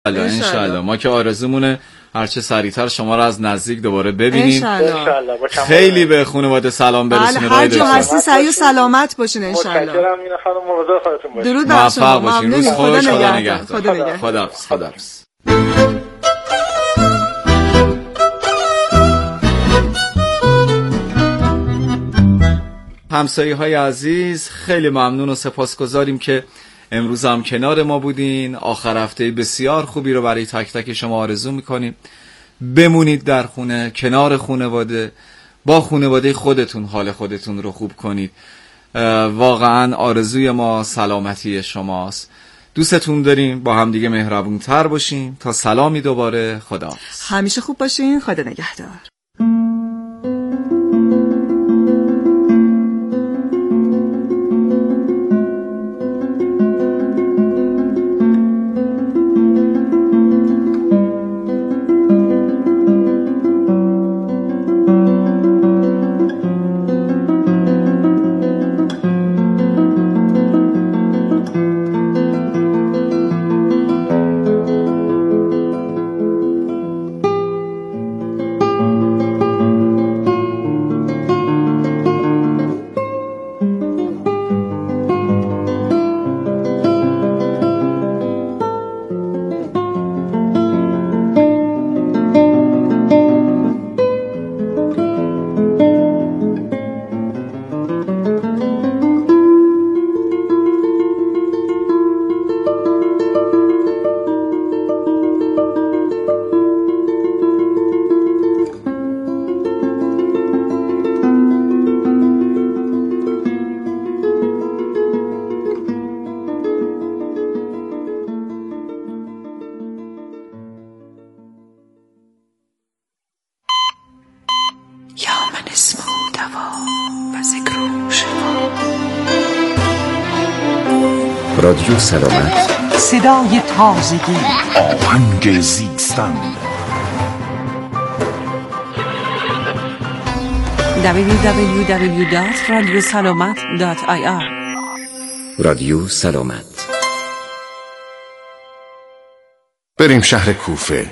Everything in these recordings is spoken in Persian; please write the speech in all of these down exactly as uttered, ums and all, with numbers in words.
انشالله. ما که آرزومونه هرچه سریعتر شما رو از نزدیک دوباره ببینیم انشالله. خیلی به خانواده سلام برسونید. هر جا هستی سعی و سلامت باشین انشالله. متشکرم. این خانم مواظب خودتون باشین. درود بر شما. موفق باشین. روز خوش. خدا نگهدار. خدا نگهدار. خداحافظ. خداحافظ. همسایه‌های عزیز، خیلی ممنون و سپاسگزاریم که امروز هم کنار ما بودین. آخر هفته بسیار خوبی رو برای تک تک شما آرزو میکنیم. بمونید در خونه، کنار خانواده، با خانواده خودتون حال خودتون رو خوب کنید. واقعا آرزوی ما سلامتی شماست. دوستتون داریم. با هم دیگه مهربون تر باشیم. تا سلامی دوباره. خداحافظ. همیشه خوب باشین. خدا نگهدار. رادیو سلامت، صدای تازگی، آهنگ زیستن. دبلیو دبلیو دبلیو دات رادیو سلامت دات آی آر. رادیو سلامت. بریم شهر کوفه.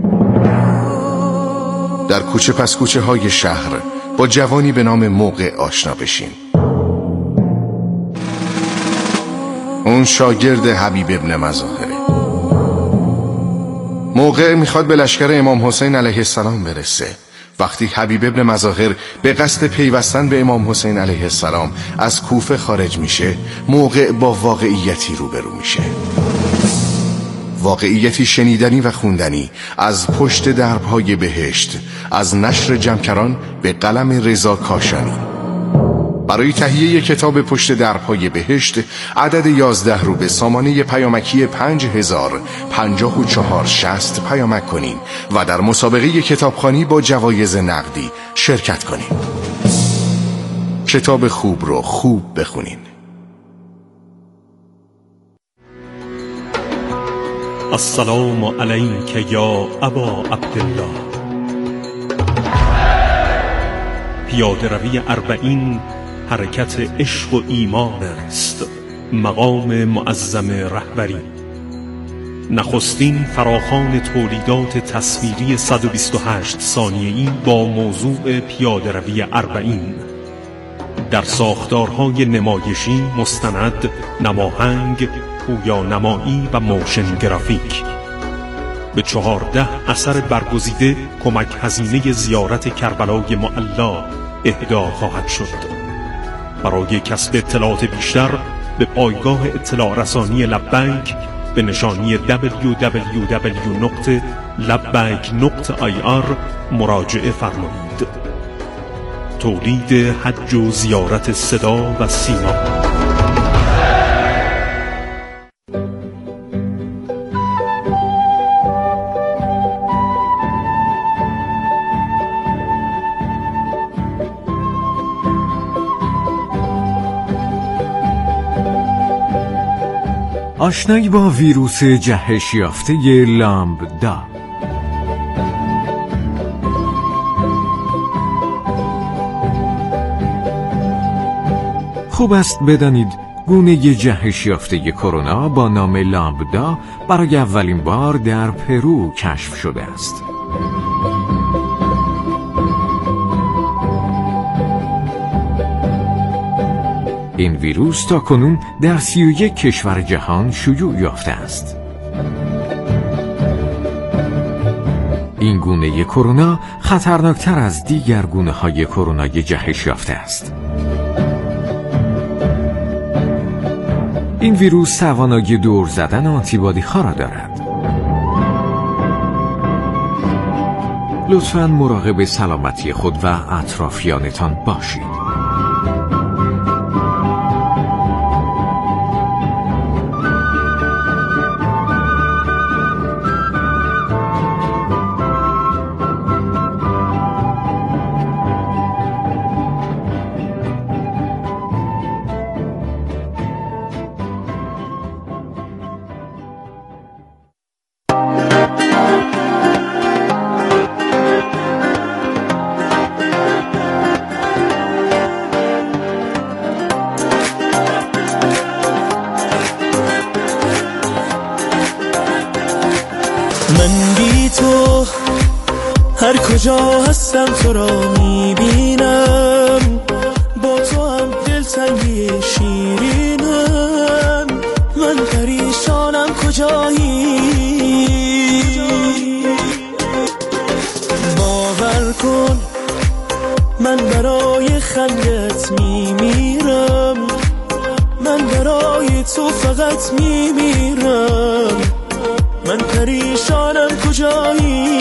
در کوچه پس کوچه های شهر با جوانی به نام موقع آشنا بشیم. اون شاگرد حبیب ابن مظاهره. موقع میخواد به لشکر امام حسین علیه السلام برسه. وقتی حبیب ابن مظاهر به قصد پیوستن به امام حسین علیه السلام از کوفه خارج میشه، موقع با واقعیتی روبرو میشه. واقعیتی شنیدنی و خوندنی از پشت درب‌های بهشت، از نشر جمکران به قلم رضا کاشانی. برای تهیه کتاب پشت درپای بهشت عدد یازده رو به سامانه پیامکی پنج هزار پنجاه و چهار شصت پیامک کنین و در مسابقه کتابخوانی با جوایز نقدی شرکت کنین. کتاب خوب رو خوب بخونین. السلام علیک یا ابا عبدالله. پیاده روی اربعین حرکت عشق و ایمان است، مقام معظم رهبری. نخستین فراخوان تولیدات تصویری صد و بیست و هشت ثانیه‌ای با موضوع پیاده روی اربعین در ساختارهای نمایشی، مستند، نماهنگ، پویانمایی و موشن گرافیک. به چهارده اثر برگزیده کمک هزینه زیارت کربلای معلا اهدا خواهد شد. برای کسب اطلاعات بیشتر به پایگاه اطلاع رسانی لبیک به نشانی دبلیو دبلیو دبلیو دات لبیک دات آی آر مراجعه فرمایید. تولید حج و زیارت صدا و سیما. آشنایی با ویروس جهش یافته لامبدا. خوب است بدانید گونه جهش یافته کرونا با نام لامبدا برای اولین بار در پرو کشف شده است. این ویروس تاکنون در سی و یک کشور جهان شیوع یافته است. این گونه کرونا خطرناکتر از دیگر گونه‌های کرونای جهش یافته است. این ویروس توانایی دور زدن آنتیبادی ها را دارد. لطفاً مراقب سلامتی خود و اطرافیانتان باشید. من بی تو هر کجا هستم تو را میبینم، با تو هم دلتنگی شیرینم. من پریشانم کجایی، باور کن من برای خندت میمیرم، من برای تو فقط میمیرم. من پریشانم کجایی،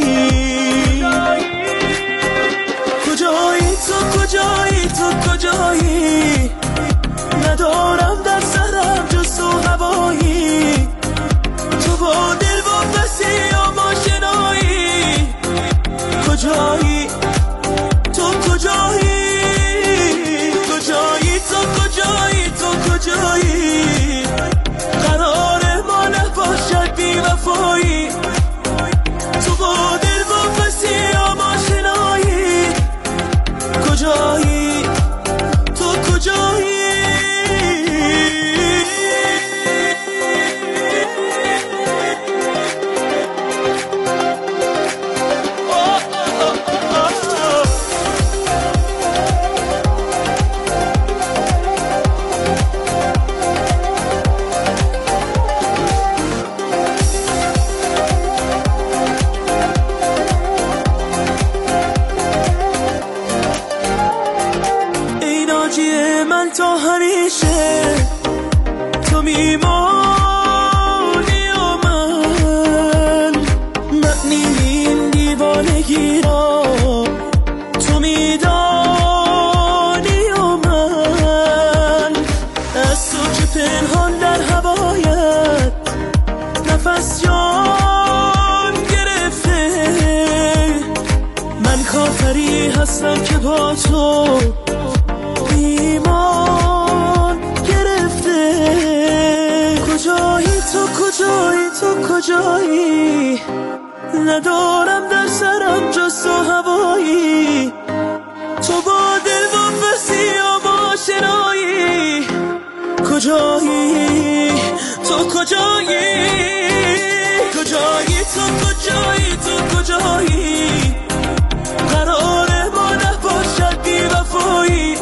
کجایی تو، کجایی تو، کجایی؟ ندارم در سرم جز تو هوایی، تو با دل واپسی یا ماشنایی. کجایی تو، کجایی، کجایی تو، کجایی تو، کجایی؟ قرار ما نباشد بی وفایی، تو با دل واپسی یا ماشنایی. کجایی تو، کجایی؟ تا همیشه تو میمانی و من، معنی این دیوانگی را تو میدانی و من. از تو که پنهان در هوایت نفس جان گرفته، من کافری هستم که با تو ایمان گرفته. کجایی تو، کجایی تو، کجایی؟ ندارم در سرم جز تو هوایی، تو با دل واپسی یا ماشنایی. کجایی تو، کجایی، کجایی تو، کجایی تو، کجایی؟ قرار ما نباشد بی وفایی،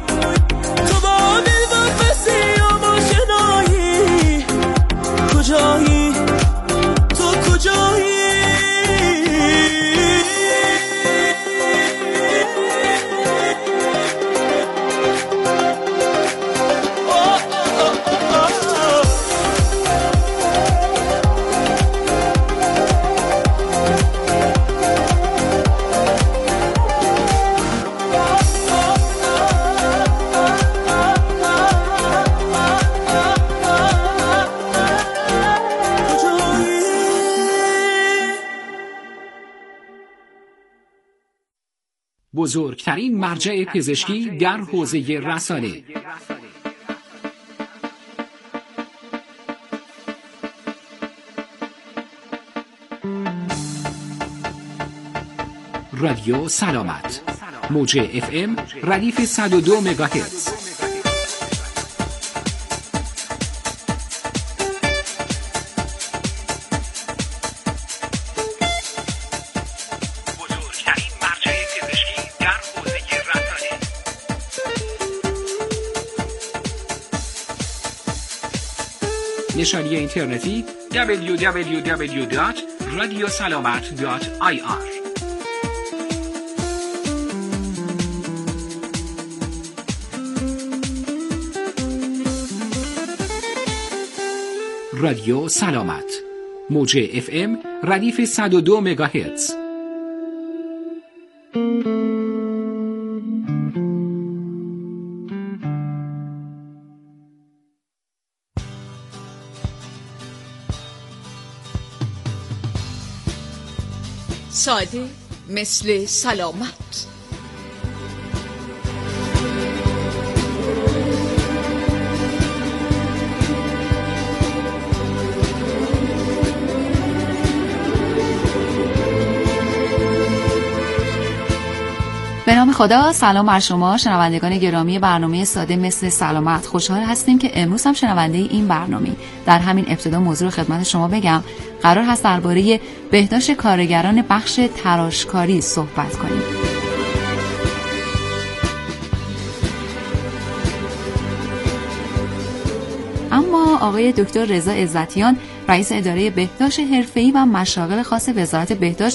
کجایی تو، کجایی؟ بزرگترین مرجع پزشکی در حوزه رسانه. رادیو سلامت، موج اف ام ردیف صد و دو مگاهرتز. نشانی اینترنتی دبلیو دبلیو دبلیو دات رادیو سلامت دات آی آر. رادیو سلامت، موج اف ام ردیف صد و دو مگاهرتز. ساده مثل سلامت. به نام خدا، سلام بر شما شنوندگان گرامی برنامه ساده مثل سلامت. خوشحال هستیم که امروز هم شنونده این برنامه. در همین ابتدا موضوع رو خدمت شما بگم. قرار هست درباره بهداشت کارگران بخش تراشکاری صحبت کنیم. اما آقای دکتر رضا عزتیان، رئیس اداره بهداشت حرفه‌ای و مشاغل خاص وزارت بهداشت،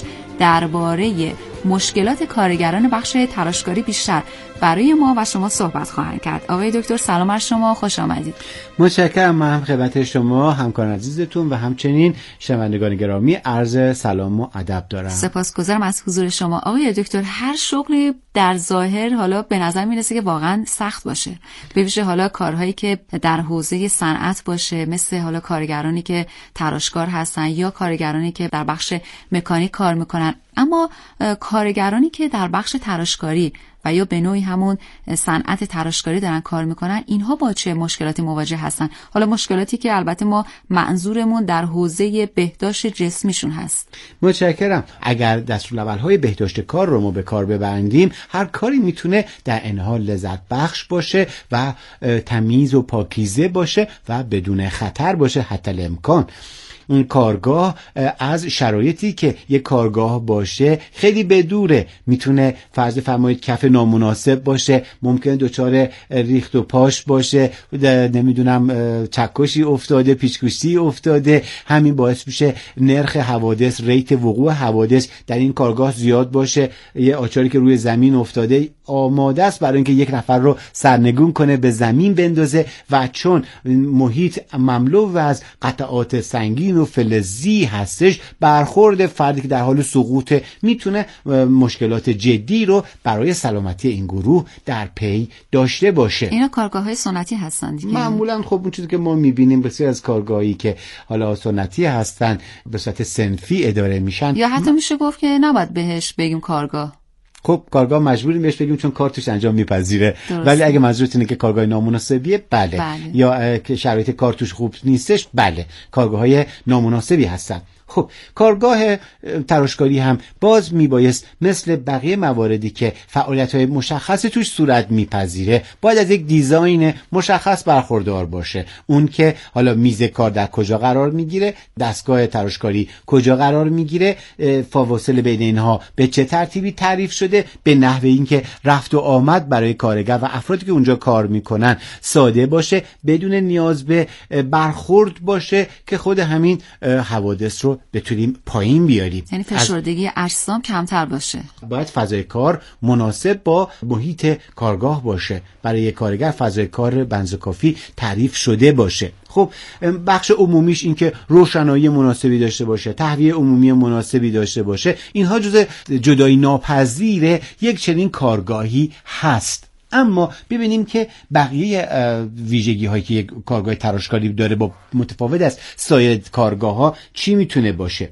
درباره مشکلات کارگران بخش تراشکاری بیشتر برای ما و شما صحبت خواهند کرد. آقای دکتر سلام بر شما، خوش آمدید. متشکرم. من خدمت شما همکاران عزیزتون و همچنین شنوندگان گرامی عرض سلام و ادب دارم. سپاسگزارم از حضور شما. آقای دکتر، هر شغلی در ظاهر حالا به نظر میرسه که واقعا سخت باشه، به ویژه حالا کارهایی که در حوزه صنعت باشه، مثل حالا کارگرانی که تراشکار هستن یا کارگرانی که در بخش مکانیک کار میکنن. اما کارگرانی که در بخش تراشکاری و یا به نوعی همون صنعت تراشکاری دارن کار میکنن، اینها با چه مشکلاتی مواجه هستن؟ حالا مشکلاتی که البته ما منظورمون در حوزه بهداشت جسمیشون هست. متشکرم. اگر دستورالعمل‌های بهداشت کار رو ما به کار ببندیم، هر کاری میتونه در این حال لذت بخش باشه و تمیز و پاکیزه باشه و بدون خطر باشه حتی الامکان. این کارگاه از شرایطی که یک کارگاه باشه خیلی بدوره. میتونه فرض فرمایید کف نامناسب باشه، ممکن دچار ریخت و پاش باشه، نمیدونم چکشی افتاده، پیچ‌گوشتی افتاده. همین باعث میشه نرخ حوادث، ریت وقوع حوادث در این کارگاه زیاد باشه. یه آچاری که روی زمین افتاده آماده است برای اینکه یک نفر رو سرنگون کنه، به زمین بندازه و چون محیط مملو از قطعات سنگین و فلزی هستش، برخورد فردی که در حال سقوط میتونه مشکلات جدی رو برای سلامتی این گروه در پی داشته باشه. اینا کارگاه‌های سنتی هستن دیگه. معمولا خب اون چیزی که ما میبینیم بسیار از کارگاهی که حالا سنتی هستن به صورت صنفی اداره میشن، یا حتی میشه گفت که نباید بهش بگیم کارگاه. خب کارگاه مجبوریم بهش بگیم چون کار توش انجام میپذیره. ولی اگه منظورتونه که کارگاه نامناسبیه، بله, بله. یا که شرایط کار توش خوب نیستش، بله کارگاه‌های نامناسبی هستن. خب کارگاه تراشکاری هم باز میبایست مثل بقیه مواردی که فعالیت‌های مشخصی توش صورت میپذیره، باید از یک دیزاین مشخص برخوردار باشه. اون که حالا میز کار در کجا قرار میگیره، دستگاه تراشکاری کجا قرار میگیره، فواصل بین اینها به چه ترتیبی تعریف شده، به نحو اینکه رفت و آمد برای کارگر و افرادی که اونجا کار میکنن ساده باشه، بدون نیاز به برخورد باشه که خود همین حوادث رو بتونیم پایین بیاریم. یعنی فشردگی اجسام کمتر باشه. باید فضای کار مناسب با محیط کارگاه باشه. برای یک کارگر فضای کار بنزوکافی تعریف شده باشه. خب بخش عمومیش این که روشنایی مناسبی داشته باشه، تهویه عمومی مناسبی داشته باشه، اینها جزء جدایی ناپذیر یک چنین کارگاهی هست. اما ببینیم که بقیه ویژگی هایی که یک کارگاه تراشکاری داره با متفاوت است سایر کارگاه ها چی میتونه باشه؟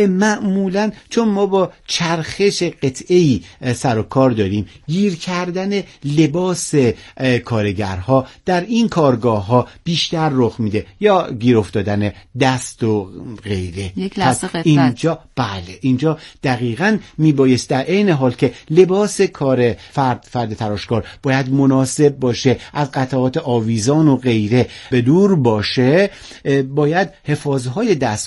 معمولا چون ما با چرخش قطعی سر و کار داریم، گیر کردن لباس کارگرها در این کارگاه ها بیشتر رخ میده، یا گیر افتادن دست و غیره. یک لحظه قفلت. اینجا بله اینجا دقیقاً میبایست در عین حال که لباس کار فرد فرد تراشکار باید مناسب باشه، از قطعات آویزان و غیره به دور باشه، باید حفاظهای دستگاه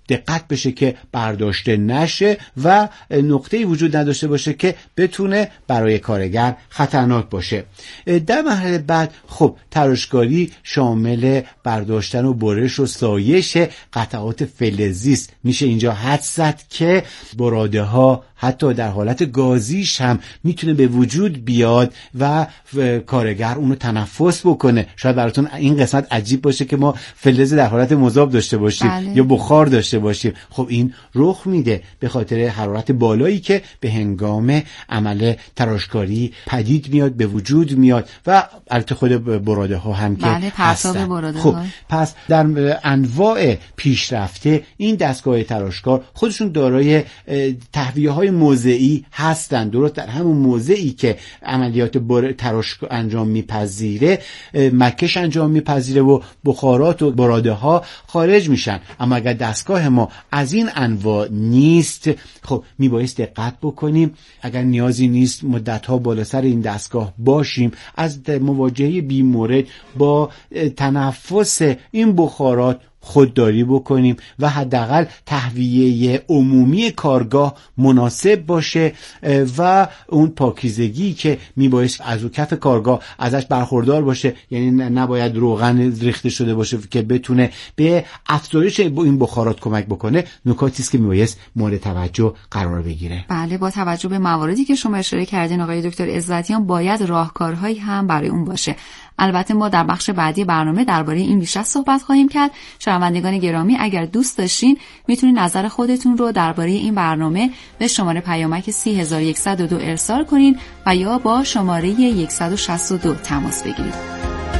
دقت بشه که برداشته نشه و نقطه‌ای وجود نداشته باشه که بتونه برای کارگر خطرناک باشه. در مرحله بعد خب تراشکاری شامل برداشتن و برش و سایش قطعات فلزی است. میشه اینجا حدس زد که براده ها حتی در حالت گازیش هم میتونه به وجود بیاد و کارگر اونو تنفس بکنه. شاید براتون این قسمت عجیب باشه که ما فلز در حالت مذاب داشته باشیم بله. یا بخار داشته باشیم. خب این رخ میده به خاطر حرارت بالایی که به هنگام عمل تراشکاری پدید میاد، به وجود میاد و البته خود براده ها هم که بله هستن. براده خب ها. پس در انواع پیشرفته این دستگاه تراشکار خودشون دارای تهویه های موضعی هستند. درست در همون موضعی که عملیات تراش انجام میپذیره مکش انجام میپذیره و بخارات و براده ها خارج میشن. اما اگر دستگاه ما از این انواع نیست خب میبایست دقت بکنیم. اگر نیازی نیست مدت ها بالا سر این دستگاه باشیم، از مواجهه بیمورد با تنفس این بخارات خودداری بکنیم و حداقل تهویه عمومی کارگاه مناسب باشه و اون پاکیزگی که میبایست از اون کف کارگاه ازش برخوردار باشه، یعنی نباید روغن ریخته شده باشه که بتونه به افزایش این بخارات کمک بکنه، نکاتی است که میبایست مورد توجه قرار بگیره. بله، با توجه به مواردی که شما اشاره کردین آقای دکتر عزتیان باید راهکارهایی هم برای اون باشه. البته ما در بخش بعدی برنامه درباره این بیشتر صحبت خواهیم کرد. شنوندگان گرامی اگر دوست داشتین میتونید نظر خودتون رو درباره این برنامه به شماره پیامک سی هزار و صد و دو ارسال کنین و یا با شماره صد و شصت و دو تماس بگیرید.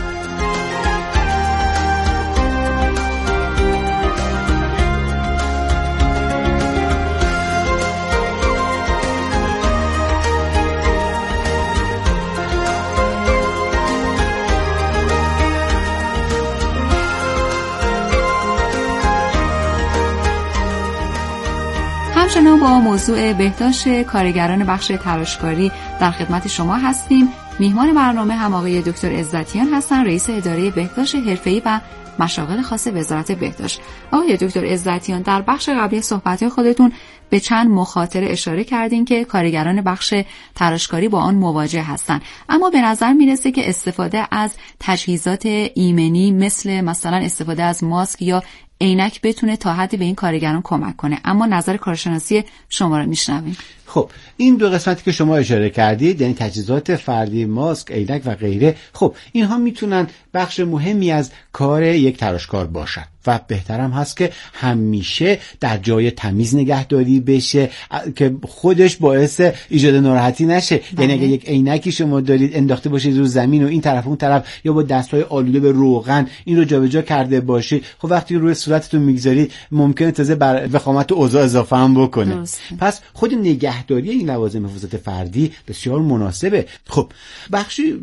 همچنان با موضوع بهداشت کارگران بخش تراشکاری در خدمت شما هستیم. میهمان برنامه هم آقای دکتر عزتیان هستن، رئیس اداره بهداشت حرفه‌ای و مشاغل خاص وزارت بهداشت. آقای دکتر عزتیان در بخش قبلی صحبت خودتون به چند مخاطره اشاره کردین که کارگران بخش تراشکاری با آن مواجه هستند، اما به نظر میرسه که استفاده از تجهیزات ایمنی مثل مثلا استفاده از ماسک یا عینک بتونه تا حدی به این کارگران کمک کنه. اما نظر کارشناسی شما رو میشنویم. خب این دو قسمتی که شما اشاره کردید، یعنی تجهیزات فردی، ماسک، عینک و غیره، خب اینها میتونن بخش مهمی از کار یک تراشکار باشن و بهترم هست که همیشه در جای تمیز نگهداری بشه که خودش باعث ایجاد ناراحتی نشه. بله. یعنی اگه یک عینکی شما دارید انداخته باشید رو زمین و این طرف اون طرف یا با دستهای آلوده به روغن این رو جابجا کرده باشید، خب وقتی روی صورتتون میگذارید ممکنه تازه بر وخامت اوضاع اضافه هم بکنه. درست. پس خود نگهداری این لوازم حفاظت فردی بسیار مناسبه. خب بخشی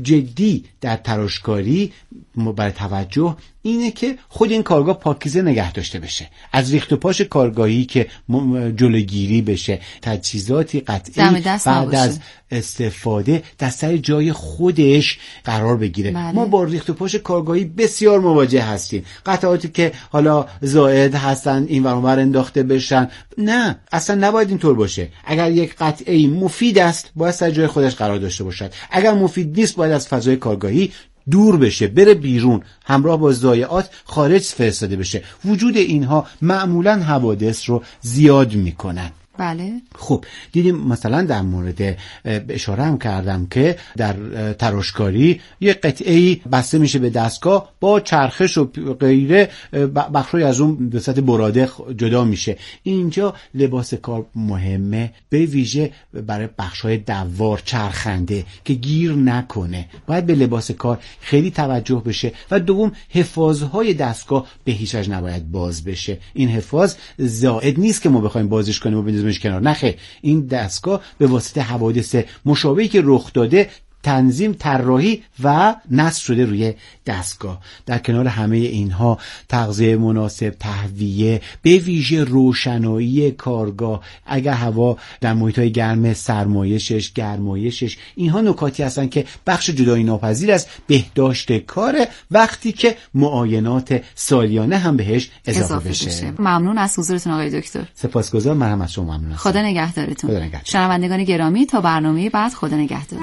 جدی در تراشکاری برای توجه اینه که خود این کارگاه پاکیزه نگه داشته بشه، از ریخت و پاش کارگاهی که جلوگیری بشه، تجهیزاتی قطعی بعد از استفاده در سر جای خودش قرار بگیره. بله. ما با ریخت و پاش کارگاهی بسیار مواجه هستیم، قطعاتی که حالا زائد هستن این ور اون ور انداخته بشن. نه، اصلا نباید اینطور باشه. اگر یک قطعه مفید است باید سر جای خودش قرار داشته باشد، اگر مفید نیست باید از فضای کارگاهی دور بشه، بره بیرون، همراه با ضایعات خارج فرستاده بشه. وجود اینها معمولاً حوادث رو زیاد میکنن. بله. خب دیدیم مثلا در مورد اشاره هم کردم که در تراشکاری یک قطعه‌ای بسته میشه به دستگاه با چرخش و غیره، بخشی از اون به صورت براده جدا میشه. اینجا لباس کار مهمه، به ویژه برای بخش‌های دوار چرخنده که گیر نکنه. باید به لباس کار خیلی توجه بشه و دوم حفاظهای دستگاه به هیچ وجه نباید باز بشه. این حفاظ زائد نیست که ما بخوایم بازش کنیم و بندازیمش کنار. نخیر، این دستگاه به واسطه حوادث مشابهی که رخ داده تنظیم، طراحی و نصب شده روی دستگاه. در کنار همه اینها تغذیه مناسب، تهویه، به ویژه روشنایی کارگاه، اگر هوا در محیط‌های گرم سرمایشش، گرمایشش، اینها نکاتی هستن که بخش جدایی ناپذیر از بهداشت کاره وقتی که معاینات سالیانه هم بهش اضافه, اضافه بشه. بشه. ممنون از حضورتون آقای دکتر. سپاسگزارم. من هم از شما ممنونم. خدا نگهدارتون. خدا نگهدار. شنوندگان گرامی، تا برنامه بعد خدا نگهدار.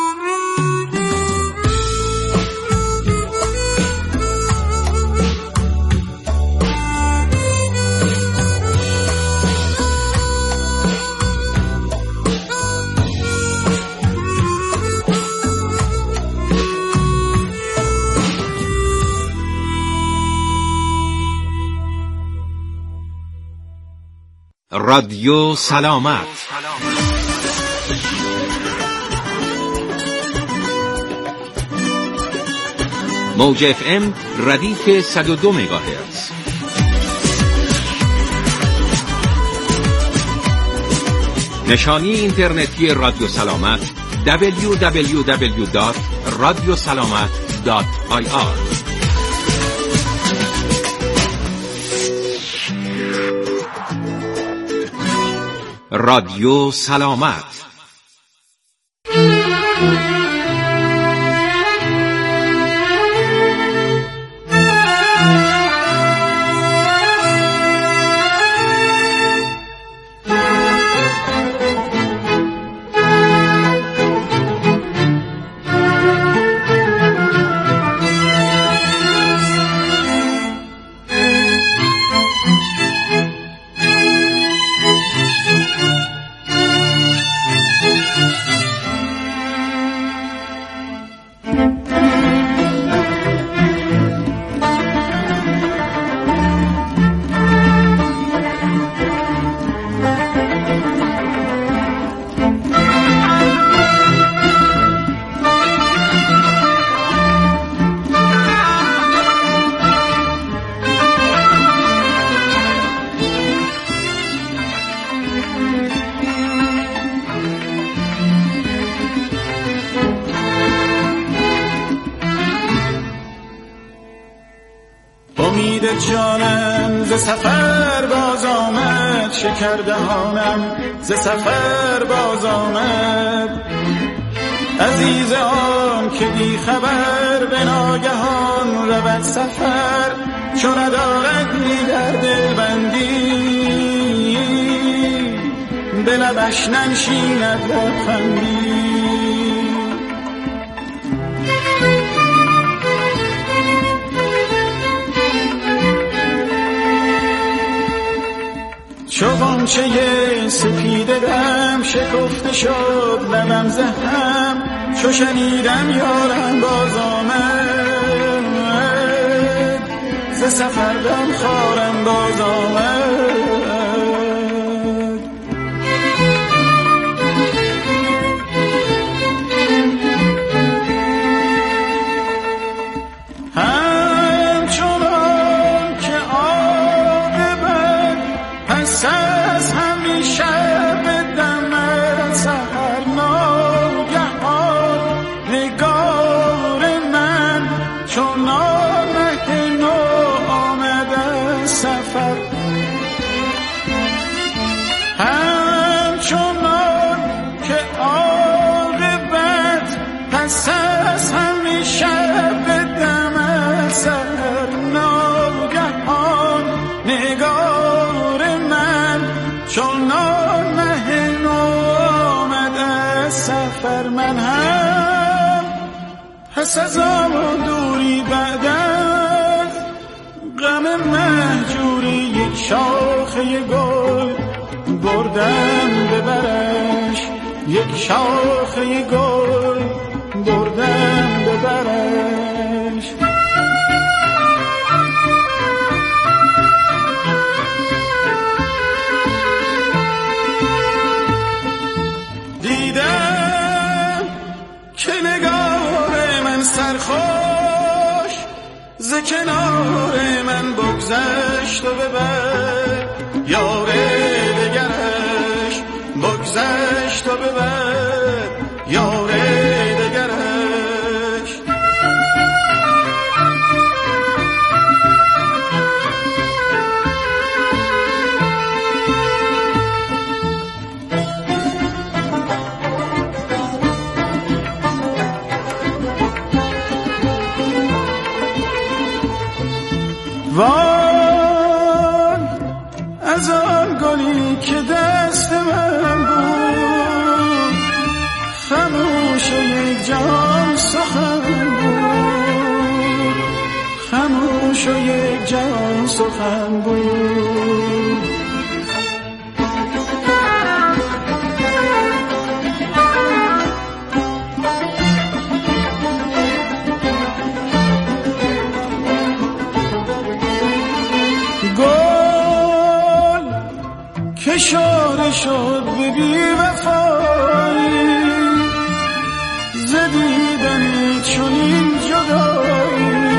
رادیو سلامت. موج اف ام ردیف صد و دو مگاهرتز. نشانی اینترنتی رادیو سلامت دبلیو دبلیو دبلیو دات رادیو سلامت دات آی آر. رادیو سلامت. جانم ز سفر باز آمد، شکر دهانم ز سفر باز آمد. عزیز آن که بی خبر به ناگهان رود سفر، چو ندارد می در دل بندی به لبش ننشیند لبخندی. چو غنچه سپیده دم شکفته شد لبم ز هم، چو شنیدم یارم باز آمد، ز سفر دم خارم باز آمد. پس از آن دوری بعد از غم مهجوری، یک شاخه گل بردم ببرش، یک شاخه گل بردم ببرش. دیدم که نگاه من سرخوش ز کنار من بگذشت و ببر، یار دگرش بگذشت و ببر، یار که دست من بود، خاموش و یک جان سخن بود، خاموش و یک جان سخن بود. اشاره شد به بی وفایی، زدیدنی چنین جدایی،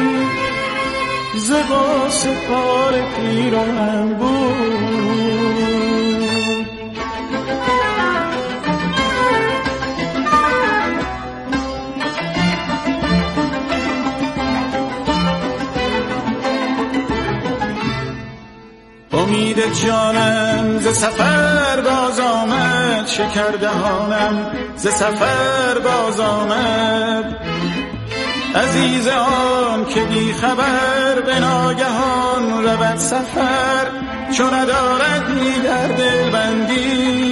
ز قاس پار پیران بود. امید جانم ز سفر باز آمد، شکردهانم ز سفر باز آمد. عزیز آن که بی خبر به ناگهان رود سفر، چو ندارد می در دل بندی،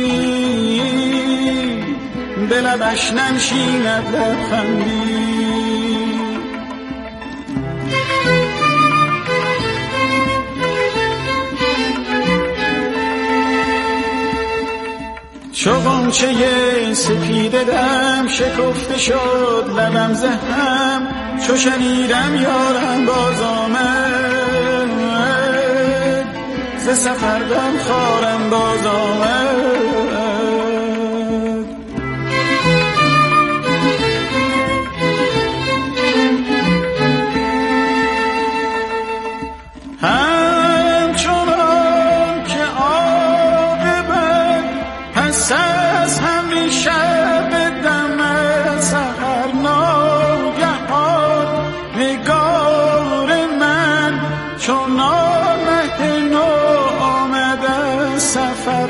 به لبش ننشیند لبخندی. چو غنچه سپیده دم شکفته شد لبم زهم، چو شنیدم یارم باز آمد، ز سفر غم خوارم باز آمد. همچنان که عاقبت پس از همیشه به دم سحر ناگهان، نگار من چون آمد نو آمده سفر.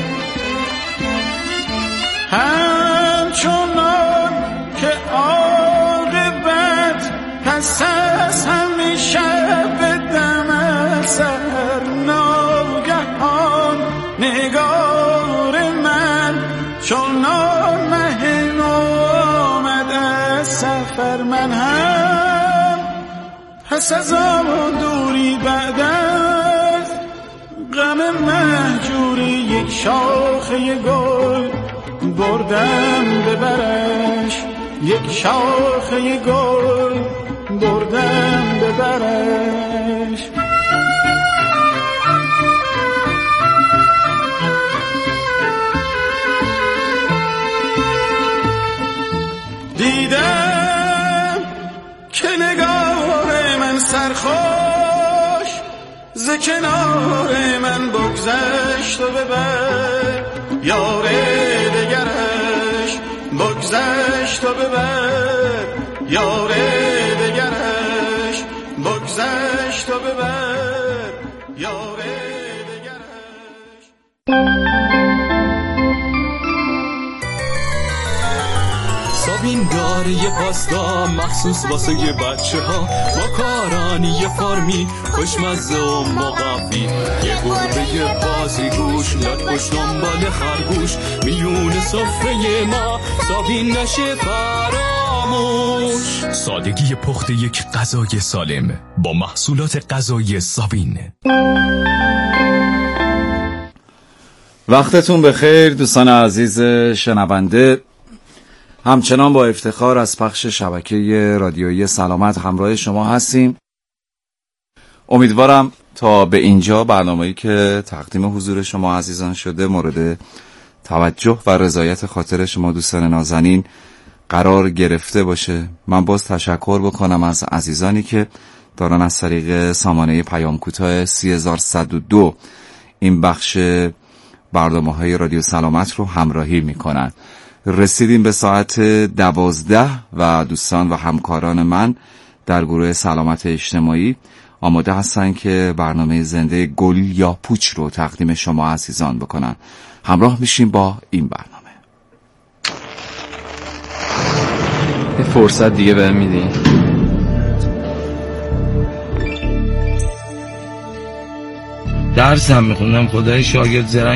همچنان که عاقبت پس از همیشه به دم سحر ناگهان، نگار من چون آمد نو آمده سفر. من هم پس از آن دوری بعد از غم مهجوری، یک شاخه گل بردم به برش، یک شاخه گل بردم به برش. دیدم که نگار من سرخوش ز کنار من بگذشت و ببر، یار دگرش بگذشت و ببر، یار دگرش بگذشت و ببر، یار دگرش. سابین داره یه پاستا مخصوص واسه یه بچه ها، با کارانی یه فارمی خوشمزه و مقفی، یه گربه یه بازی گوش لات پشت دنبال خرگوش، میون صفحه ما سابین نشه فراموش. سادگی پخت یک غذای سالم با محصولات غذایی سابین. وقتتون بخیر دوستان عزیز شنونده، همچنان با افتخار از پخش شبکه رادیویی سلامت همراه شما هستیم. امیدوارم تا به اینجا برنامه‌ای که تقدیم حضور شما عزیزان شده مورد توجه و رضایت خاطر شما دوستان نازنین قرار گرفته باشه. من باز تشکر بکنم از عزیزانی که دارن از طریق سامانه پیام کوتاه سه هزار و صد و دو این بخش برنامه‌های رادیو سلامت رو همراهی میکنن. رسیدیم به ساعت دوازده و دوستان و همکاران من در گروه سلامت اجتماعی آماده هستن که برنامه زنده گل یا پوچ رو تقدیم شما عزیزان بکنن. همراه میشیم با این برنامه. یه فرصت دیگه بهم میدی؟ درسم میخوندم خدای شاگرد زرنگ